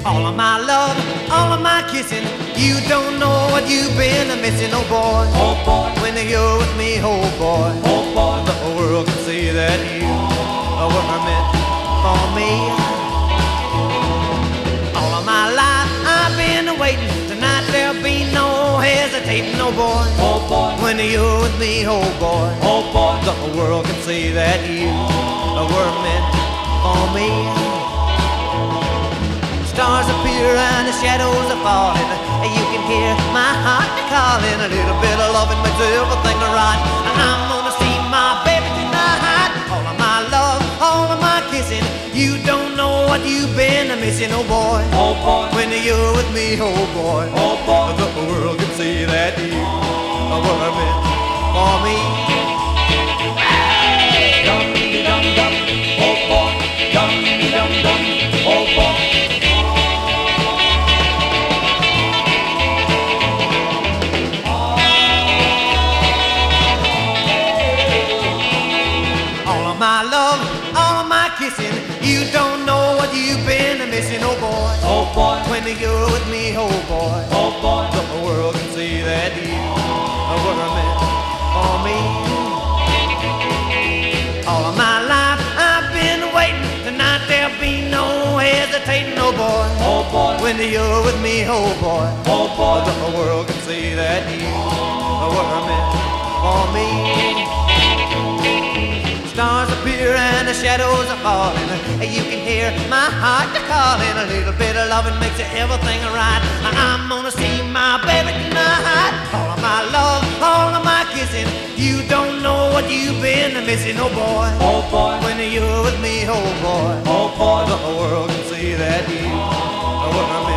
All of my love, all of my kissing. You don't know what you've been missing, oh boy. Oh boy, When you're with me, oh boy. oh boy, The whole world can see that you were meant for me. All of my life I've been waiting. Tonight there'll be no hesitating, oh boy. oh boy, When you're with me, oh boy. oh boy, The whole world can see that you were meant for me. Stars appear and the shadows are falling. You can hear my heart calling. A little bit of loving makes everything right. And I'm gonna see my baby tonight. All of my love, all of my kissing. You don't know what you've been missing, oh boy. oh boy, When you're with me, oh boy. oh boy, The world can see that you were meant for me. dum dum dum, oh boy, dum dum dum, oh boy. All of my love, all of my kissing. You don't know what you've been missing, oh boy. Oh boy, When you're with me, oh boy. oh boy, The whole world can see that you were meant for me. All of my life I've been waiting. Tonight there'll be no hesitating, oh boy. oh boy, When you're with me, oh boy. oh boy, The whole world can see that you were meant for me. Stars appear and the shadows are falling. You can hear my heart calling. A little bit of loving makes everything right. I'm gonna see my baby tonight. All of my love, all of my kissing. You don't know what you've been missing, oh boy. oh boy, When you're with me, oh boy. oh boy, The whole world can see that you were